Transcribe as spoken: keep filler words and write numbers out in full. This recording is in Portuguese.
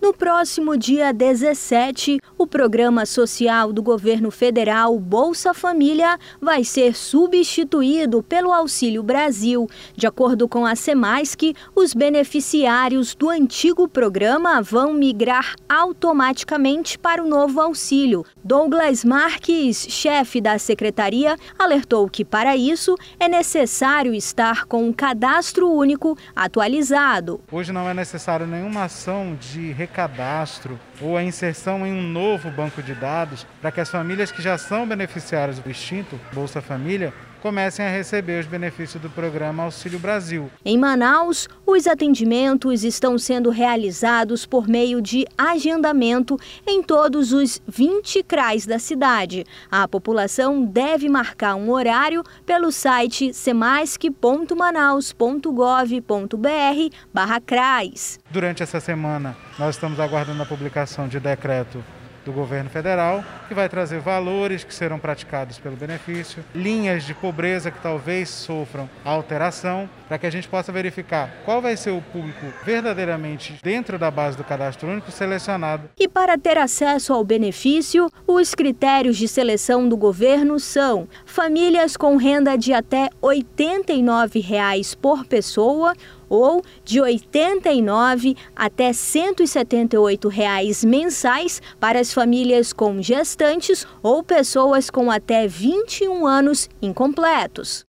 No próximo dia dezessete, o programa social do governo federal Bolsa Família vai ser substituído pelo Auxílio Brasil. De acordo com a Semaisc, os beneficiários do antigo programa vão migrar automaticamente para o novo auxílio. Douglas Marques, chefe da secretaria, alertou que para isso é necessário estar com um cadastro único atualizado. Hoje não é necessário nenhuma ação de recadastro ou a inserção em um novo banco de dados para que as famílias que já são beneficiárias do extinto Bolsa Família comecem a receber os benefícios do programa Auxílio Brasil. Em Manaus, os atendimentos estão sendo realizados por meio de agendamento em todos os vinte C R A S da cidade. A população deve marcar um horário pelo site semaisc ponto manaus ponto gov ponto br barra C R A S. Durante essa semana, nós estamos aguardando a publicação de decreto do governo federal, que vai trazer valores que serão praticados pelo benefício, linhas de pobreza que talvez sofram alteração, para que a gente possa verificar qual vai ser o público verdadeiramente dentro da base do cadastro único selecionado. E para ter acesso ao benefício, os critérios de seleção do governo são famílias com renda de até oitenta e nove reais por pessoa, ou de oitenta e nove reais até cento e setenta e oito reais mensais para as famílias com gestantes ou pessoas com até vinte e um anos incompletos.